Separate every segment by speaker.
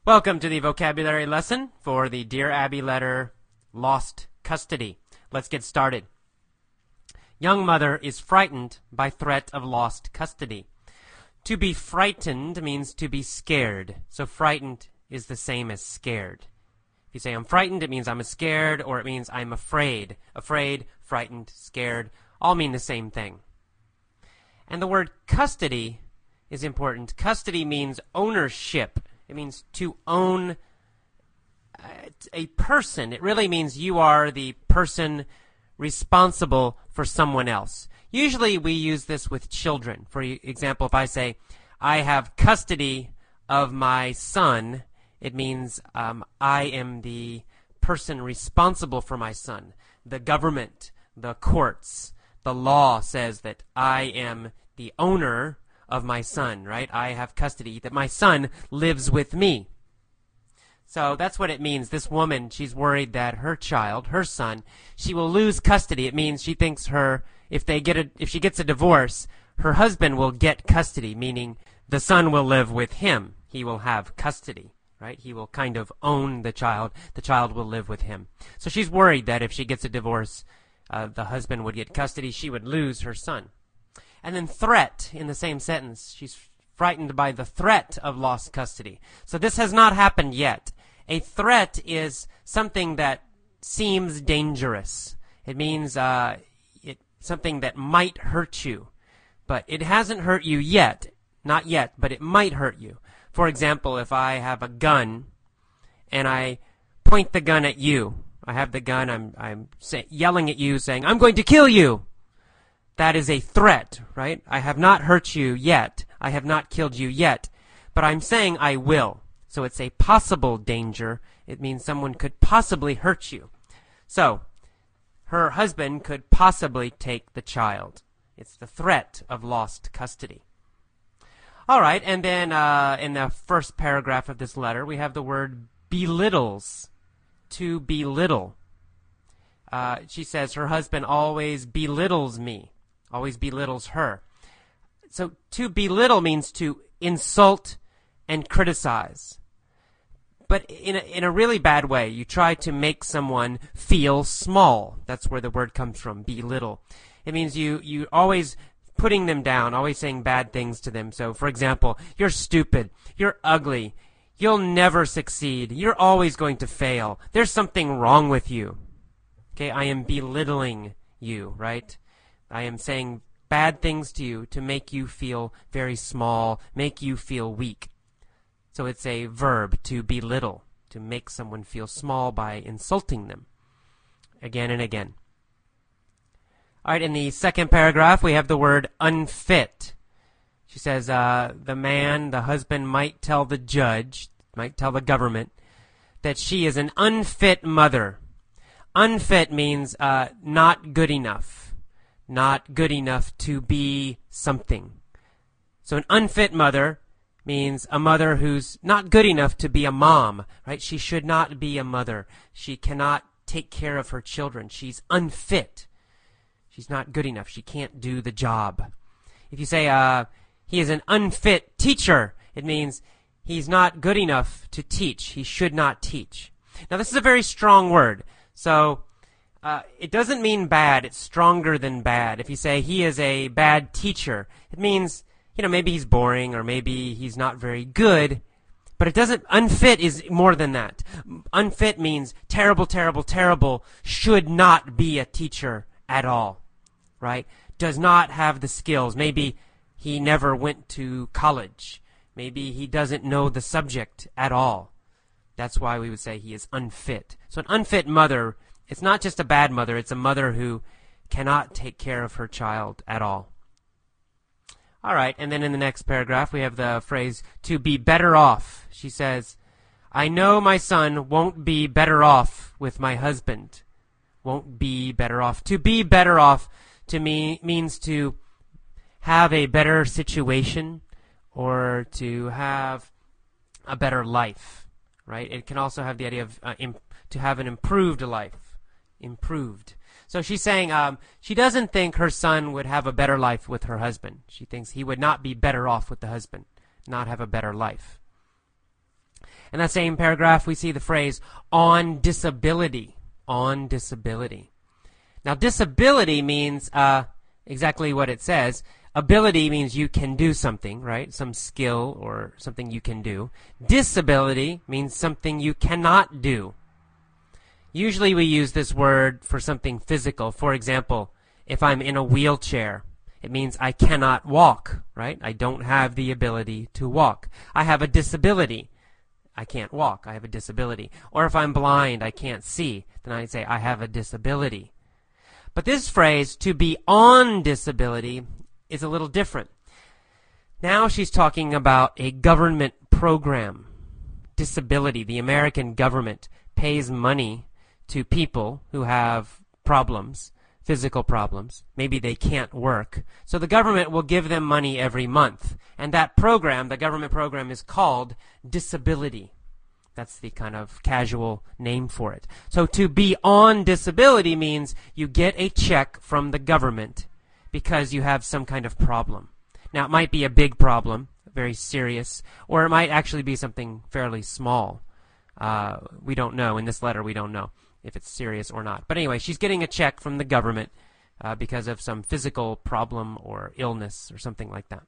Speaker 1: Welcome to the vocabulary lesson for the Dear Abby letter, Lost Custody. Let's get started. Young mother is frightened by threat of lost custody. To be frightened means to be scared. So frightened is the same as scared. If you say I'm frightened, it means I'm scared, or it means I'm afraid. Afraid, frightened, scared, all mean the same thing. And the word custody is important. Custody means ownership. It means to own a person. It really means you are the person responsible for someone else. Usually we use this with children. For example, if I say, I have custody of my son, it means I am the person responsible for my son. The government, the courts, the law says that I am the owner of my son, right? I have custody, that my son lives with me. So that's what it means. This woman, she's worried that her child, her son, she will lose custody. It means she thinks if she gets a divorce, her husband will get custody, meaning the son will live with him. He will have custody, right? He will kind of own the child. The child will live with him. So she's worried that if she gets a divorce, the husband would get custody. She would lose her son. And then threat in the same sentence. She's frightened by the threat of lost custody. So this has not happened yet. A threat is something that seems dangerous. It means something that might hurt you. But it hasn't hurt you yet. Not yet, but it might hurt you. For example, if I have a gun and I point the gun at you. I have the gun, I'm yelling at you saying, I'm going to kill you. That is a threat, right? I have not hurt you yet. I have not killed you yet. But I'm saying I will. So it's a possible danger. It means someone could possibly hurt you. So, her husband could possibly take the child. It's the threat of lost custody. All right, and then in the first paragraph of this letter, we have the word belittles. To belittle. She says her husband always belittles me. Always belittles her. So to belittle means to insult and criticize. But in a really bad way. You try to make someone feel small. That's where the word comes from, belittle. It means you always putting them down, always saying bad things to them. So, for example, you're stupid, you're ugly, you'll never succeed, you're always going to fail, there's something wrong with you. Okay, I am belittling you, right? I am saying bad things to you to make you feel very small, make you feel weak. So it's a verb, to belittle, to make someone feel small by insulting them again and again. All right, in the second paragraph, we have the word unfit. She says the husband might tell the judge, might tell the government, that she is an unfit mother. Unfit means not good enough. Not good enough to be something. So an unfit mother means a mother who's not good enough to be a mom, right? She should not be a mother. She cannot take care of her children. She's unfit. She's not good enough. She can't do the job. If you say he is an unfit teacher, it means he's not good enough to teach. He should not teach. Now this is a very strong word. So it doesn't mean bad. It's stronger than bad. If you say he is a bad teacher, it means, maybe he's boring or maybe he's not very good. But it doesn't, unfit is more than that. Unfit means terrible, terrible, terrible, should not be a teacher at all, right? Does not have the skills. Maybe he never went to college. Maybe he doesn't know the subject at all. That's why we would say he is unfit. So an unfit mother, it's not just a bad mother, it's a mother who cannot take care of her child at all. All right, and then in the next paragraph we have the phrase, to be better off. She says, I know my son won't be better off with my husband. Won't be better off. To be better off to me means to have a better situation or to have a better life, right? It can also have the idea of to have an improved life. Improved. So she's saying she doesn't think her son would have a better life with her husband. She thinks he would not be better off with the husband, not have a better life. In that same paragraph, we see the phrase on disability. On disability. Now, disability means exactly what it says. Ability means you can do something, right? Some skill or something you can do. Disability means something you cannot do. Usually we use this word for something physical. For example, if I'm in a wheelchair, it means I cannot walk, right? I don't have the ability to walk. I have a disability. I can't walk. I have a disability. Or if I'm blind, I can't see, then I'd say I have a disability. But this phrase, to be on disability, is a little different. Now she's talking about a government program. Disability. The American government pays money to people who have problems, physical problems. Maybe they can't work. So the government will give them money every month. And that program, the government program, is called disability. That's the kind of casual name for it. So to be on disability means you get a check from the government because you have some kind of problem. Now, it might be a big problem, very serious, or it might actually be something fairly small. We don't know. In this letter, we don't know if it's serious or not. But anyway, she's getting a check from the government because of some physical problem or illness or something like that.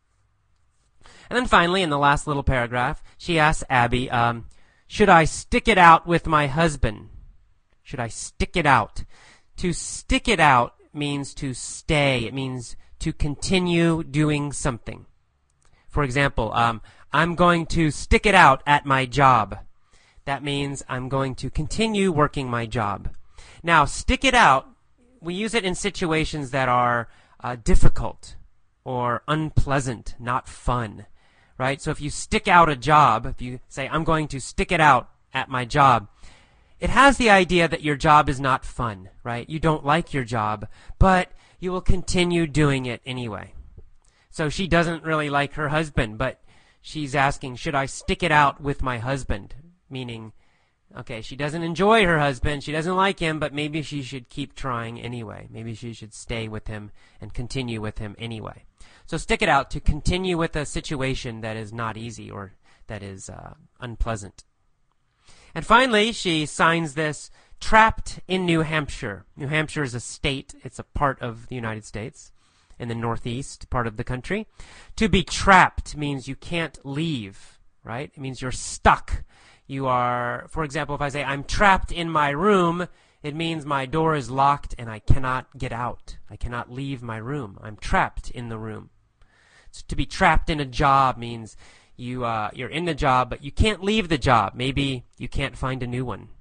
Speaker 1: And then finally, in the last little paragraph, she asks Abby, should I stick it out with my husband? Should I stick it out? To stick it out means to stay. It means to continue doing something. For example, I'm going to stick it out at my job. That means I'm going to continue working my job. Now, stick it out, we use it in situations that are difficult or unpleasant, not fun, right? So if you stick out a job, if you say, I'm going to stick it out at my job, it has the idea that your job is not fun, right? You don't like your job, but you will continue doing it anyway. So she doesn't really like her husband, but she's asking, should I stick it out with my husband? Meaning, okay, she doesn't enjoy her husband, she doesn't like him, but maybe she should keep trying anyway. Maybe she should stay with him and continue with him anyway. So stick it out, to continue with a situation that is not easy or that is unpleasant. And finally, she signs this, trapped in New Hampshire. New Hampshire is a state. It's a part of the United States in the northeast part of the country. To be trapped means you can't leave, right? It means you're stuck. You are, for example, if I say, I'm trapped in my room, it means my door is locked and I cannot get out. I cannot leave my room. I'm trapped in the room. So to be trapped in a job means you're in the job, but you can't leave the job. Maybe you can't find a new one.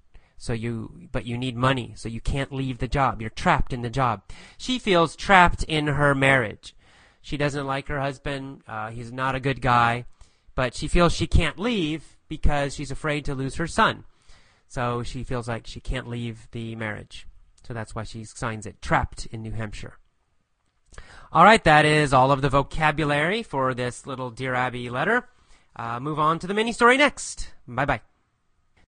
Speaker 1: But you need money, so you can't leave the job. You're trapped in the job. She feels trapped in her marriage. She doesn't like her husband. He's not a good guy, but she feels she can't leave because she's afraid to lose her son. So she feels like she can't leave the marriage. So that's why she signs it, trapped in New Hampshire. All right, that is all of the vocabulary for this little Dear Abby letter. Move on to the mini story next. Bye-bye.